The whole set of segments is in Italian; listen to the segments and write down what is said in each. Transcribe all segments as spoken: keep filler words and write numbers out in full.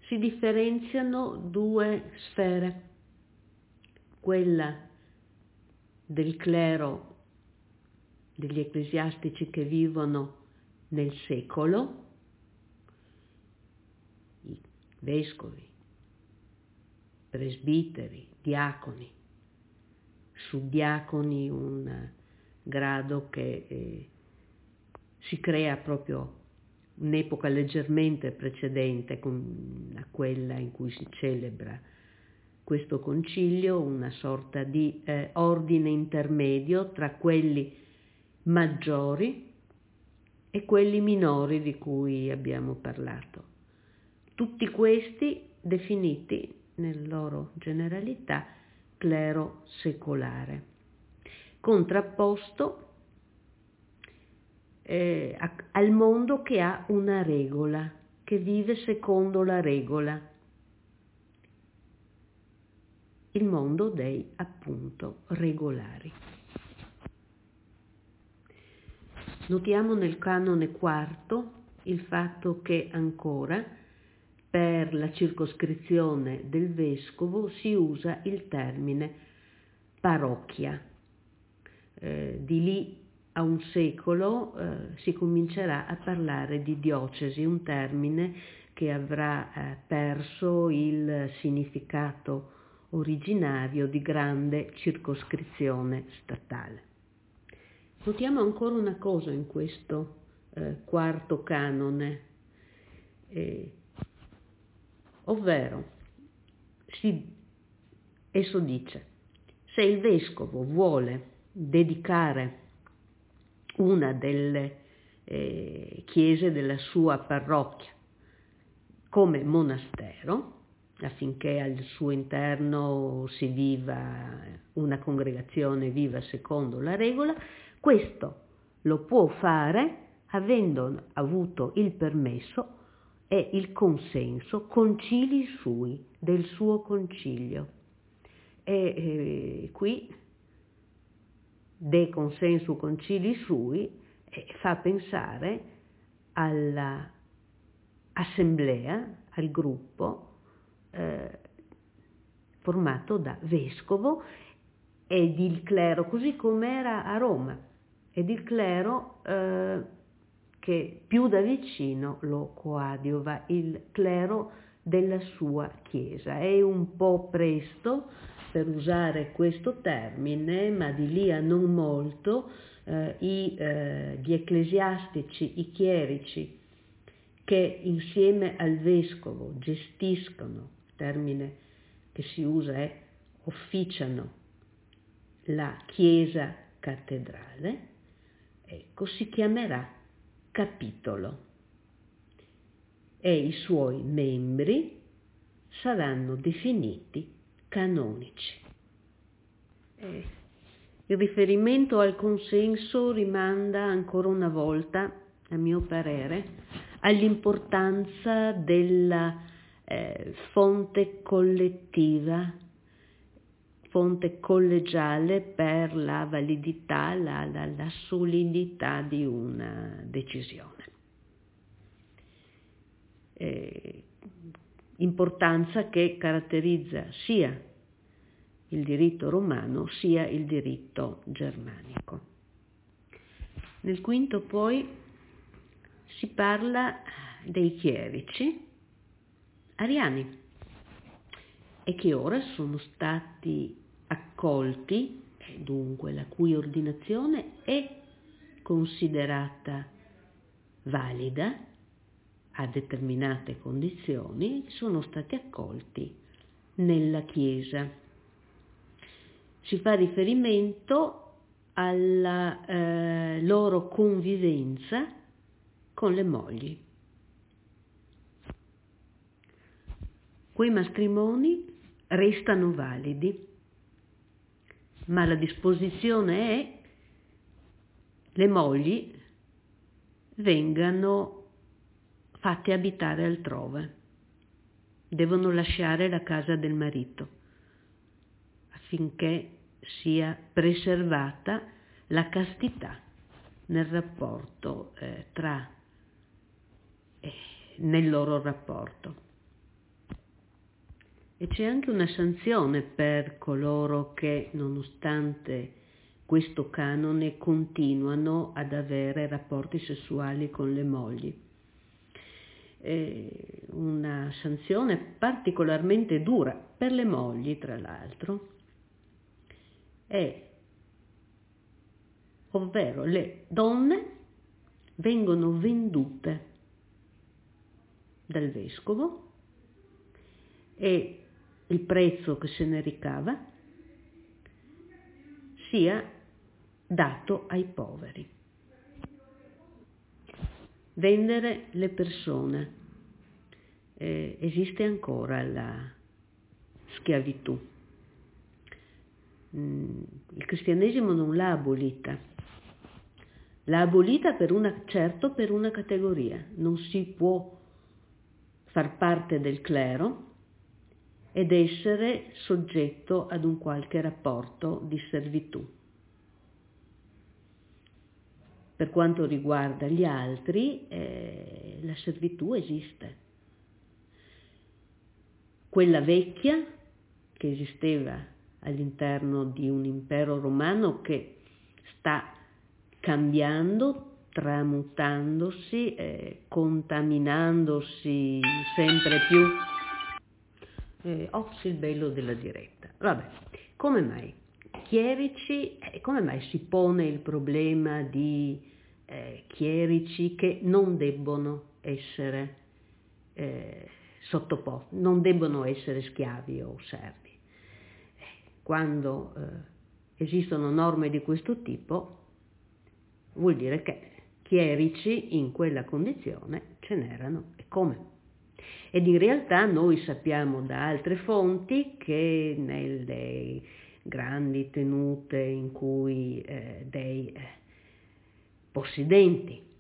si differenziano due sfere, quella del clero, degli ecclesiastici che vivono nel secolo, i vescovi, presbiteri, diaconi, suddiaconi, un grado che eh, si crea proprio un'epoca leggermente precedente a quella in cui si celebra questo concilio, una sorta di eh, ordine intermedio tra quelli maggiori e quelli minori di cui abbiamo parlato. Tutti questi definiti nella loro generalità clero secolare, contrapposto eh, a, al mondo che ha una regola, che vive secondo la regola, il mondo dei appunto regolari. Notiamo nel canone quarto il fatto che ancora per la circoscrizione del vescovo si usa il termine parrocchia. Eh, di lì a un secolo eh, si comincerà a parlare di diocesi, un termine che avrà eh, perso il significato originario di grande circoscrizione statale. Notiamo ancora una cosa in questo eh, quarto canone, eh, ovvero si, esso dice: se il vescovo vuole dedicare una delle eh, chiese della sua parrocchia come monastero, affinché al suo interno si viva una congregazione viva secondo la regola, questo lo può fare avendo avuto il permesso e il consenso concili sui, del suo concilio. E eh, qui de consensu concili sui eh, fa pensare alla assemblea, al gruppo eh, formato da vescovo ed il clero, così come era a Roma, ed il clero eh, che più da vicino lo coadiuva, il clero della sua chiesa. È un po' presto per usare questo termine, ma di lì a non molto eh, i, eh, gli ecclesiastici, i chierici, che insieme al vescovo gestiscono, il termine che si usa è officiano, la chiesa cattedrale, ecco, si chiamerà capitolo e i suoi membri saranno definiti canonici. Eh, il riferimento al consenso rimanda ancora una volta, a mio parere, all'importanza della eh, fonte collettiva, fonte collegiale per la validità, la, la, la solidità di una decisione. Eh, importanza che caratterizza sia il diritto romano sia il diritto germanico. Nel quinto poi si parla dei chierici ariani e che ora sono stati accolti, dunque la cui ordinazione è considerata valida a determinate condizioni, sono stati accolti nella Chiesa. Si fa riferimento alla eh, loro convivenza con le mogli. Quei matrimoni restano validi, ma la disposizione è le mogli vengano fatte abitare altrove, devono lasciare la casa del marito affinché sia preservata la castità nel rapporto eh, tra eh, nel loro rapporto. E c'è anche una sanzione per coloro che, nonostante questo canone, continuano ad avere rapporti sessuali con le mogli. E una sanzione particolarmente dura per le mogli, tra l'altro, è, ovvero le donne vengono vendute dal vescovo e il prezzo che se ne ricava sia dato ai poveri. Vendere le persone. Eh, esiste ancora la schiavitù. Mm, il cristianesimo non l'ha abolita. L'ha abolita per una, certo per una categoria. Non si può far parte del clero ed essere soggetto ad un qualche rapporto di servitù. Per quanto riguarda gli altri, eh, la servitù esiste. Quella vecchia che esisteva all'interno di un impero romano che sta cambiando, tramutandosi, eh, contaminandosi sempre più. Eh, ops, il bello della diretta. Vabbè, come mai? Chierici, eh, come mai si pone il problema di eh, chierici che non debbono essere eh, sottoposti, non debbono essere schiavi o servi? Quando eh, esistono norme di questo tipo, vuol dire che chierici in quella condizione ce n'erano e come. Ed in realtà noi sappiamo da altre fonti che nelle grandi tenute in cui eh, dei eh, possidenti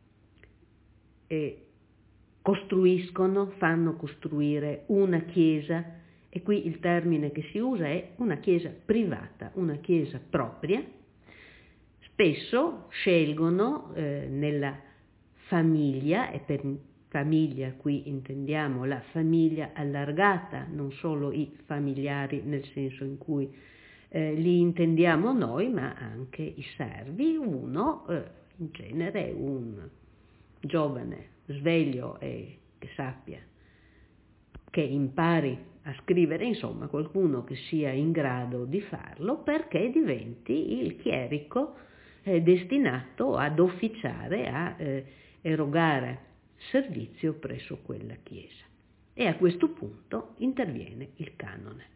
eh, costruiscono, fanno costruire una chiesa, e qui il termine che si usa è una chiesa privata, una chiesa propria, spesso scelgono eh, nella famiglia, e per famiglia qui intendiamo la famiglia allargata, non solo i familiari nel senso in cui eh, li intendiamo noi, ma anche i servi, uno eh, in genere un giovane sveglio e che sappia, che impari a scrivere, insomma qualcuno che sia in grado di farlo perché diventi il chierico eh, destinato ad officiare, a eh, erogare servizio presso quella chiesa. E a questo punto interviene il canone.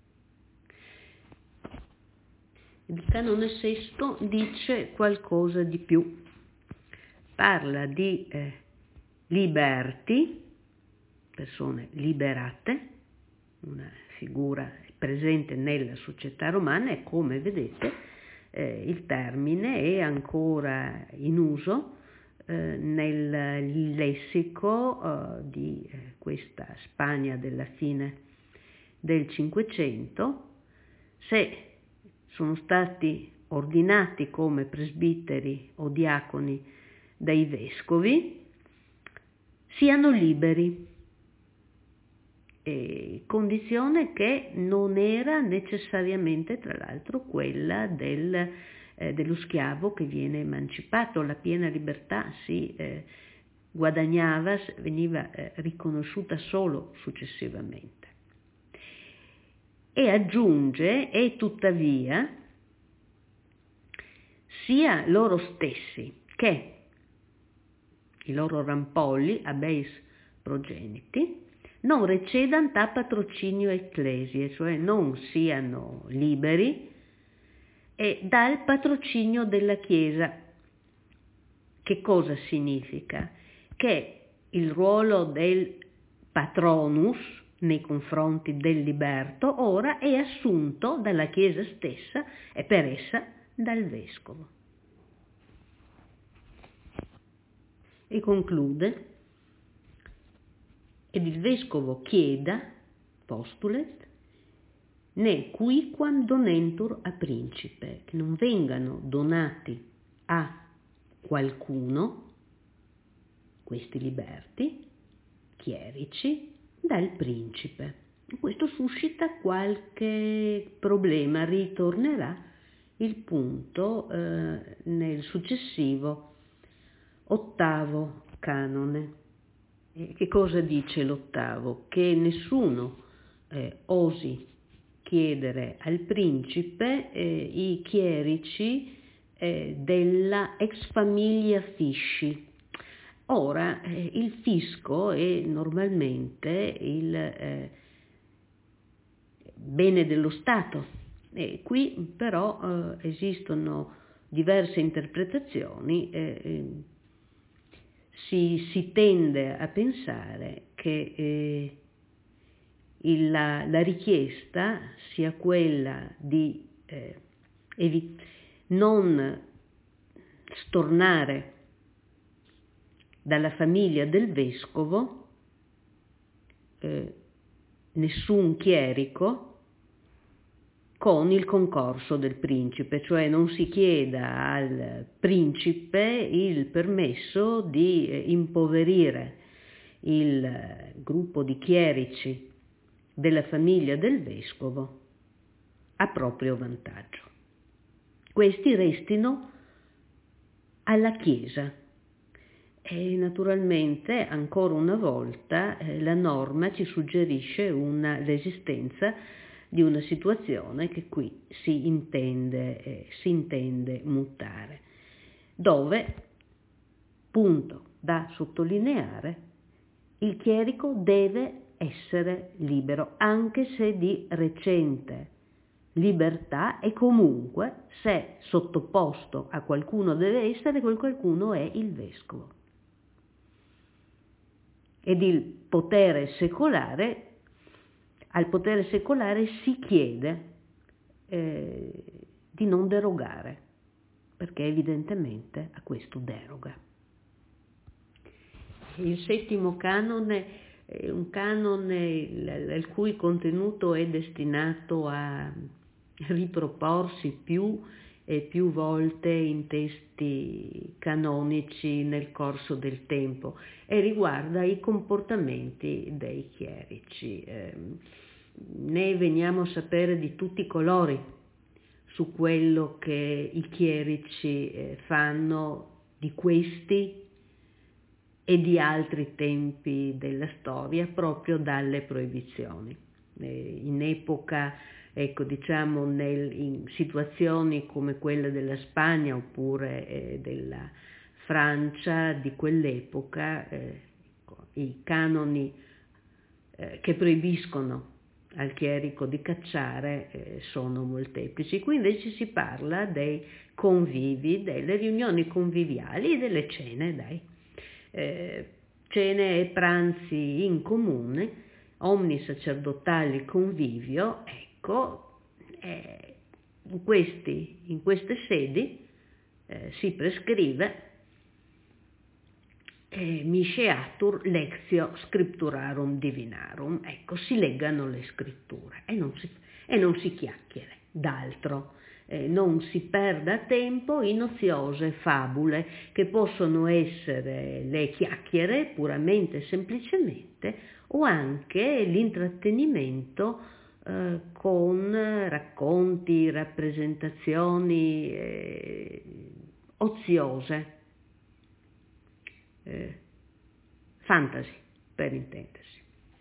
Il canone sesto dice qualcosa di più. Parla di eh, liberti, persone liberate, una figura presente nella società romana, e come vedete eh, il termine è ancora in uso eh, nel lessico eh, di eh, questa Spagna della fine del Cinquecento. Se sono stati ordinati come presbiteri o diaconi dai vescovi, siano liberi, e condizione che non era necessariamente, tra l'altro, quella del, eh, dello schiavo che viene emancipato. La piena libertà si eh, guadagnava, veniva eh, riconosciuta solo successivamente. E aggiunge, e tuttavia, sia loro stessi che i loro rampolli, abeis progeniti, non recedant a patrocinio ecclesie, cioè non siano liberi e dal patrocinio della Chiesa. Che cosa significa? Che il ruolo del patronus nei confronti del liberto ora è assunto dalla Chiesa stessa e per essa dal vescovo. E conclude: ed il vescovo chieda, postulet, ne cuiquam donentur a principe, che non vengano donati a qualcuno, questi liberti, chierici, dal principe. Questo suscita qualche problema, ritornerà il punto eh, nel successivo ottavo canone. E che cosa dice l'ottavo? Che nessuno eh, osi chiedere al principe eh, i chierici eh, della ex famiglia Fisci. Ora, eh, il fisco è normalmente il eh, bene dello Stato. E qui però eh, esistono diverse interpretazioni, eh, eh, si, si tende a pensare che eh, il, la, la richiesta sia quella di eh, evi- non stornare dalla famiglia del vescovo eh, nessun chierico con il concorso del principe, cioè non si chieda al principe il permesso di eh, impoverire il eh, gruppo di chierici della famiglia del vescovo a proprio vantaggio. Questi restino alla Chiesa. E naturalmente, ancora una volta, eh, la norma ci suggerisce una, l'esistenza di una situazione che qui si intende, eh, si intende mutare, dove, punto da sottolineare, il chierico deve essere libero, anche se di recente libertà, e comunque, se sottoposto a qualcuno deve essere, quel qualcuno è il vescovo. Ed il potere secolare, al potere secolare si chiede eh, di non derogare, perché evidentemente a questo deroga. Il settimo canone è un canone il cui contenuto è destinato a riproporsi più e più volte in testi canonici nel corso del tempo e riguarda i comportamenti dei chierici. Eh, ne veniamo a sapere di tutti i colori su quello che i chierici eh, fanno di questi e di altri tempi della storia, proprio dalle proibizioni. Eh, in epoca, ecco, diciamo, nel, in situazioni come quella della Spagna oppure eh, della Francia di quell'epoca, eh, i canoni eh, che proibiscono al chierico di cacciare eh, sono molteplici. Qui invece si parla dei convivi, delle riunioni conviviali e delle cene, dai. Eh, cene e pranzi in comune, omni sacerdotali convivio, ecco, eh, in, questi, in queste sedi eh, si prescrive eh, misceatur lectio scripturarum divinarum, ecco, si leggano le scritture e non si, e non si chiacchiere d'altro. Eh, non si perda tempo in oziose fabule che possono essere le chiacchiere puramente e semplicemente o anche l'intrattenimento eh, con racconti, rappresentazioni eh, oziose, eh, fantasy per intendersi.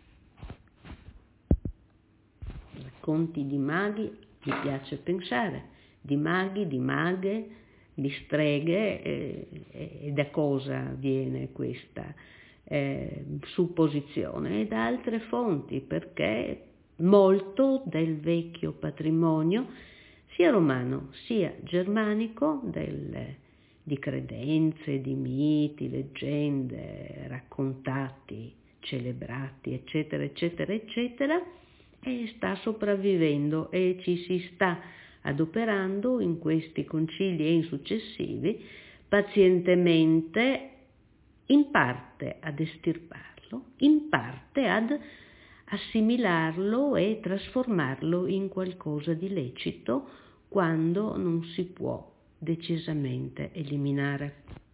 Racconti di maghi, mi piace pensare, di maghi, di maghe, di streghe, eh, e da cosa viene questa eh, supposizione? E da altre fonti, perché molto del vecchio patrimonio, sia romano sia germanico, del, di credenze, di miti, leggende, raccontati, celebrati, eccetera, eccetera, eccetera, e sta sopravvivendo e ci si sta adoperando in questi concili e in successivi pazientemente, in parte ad estirparlo, in parte ad assimilarlo e trasformarlo in qualcosa di lecito quando non si può decisamente eliminare.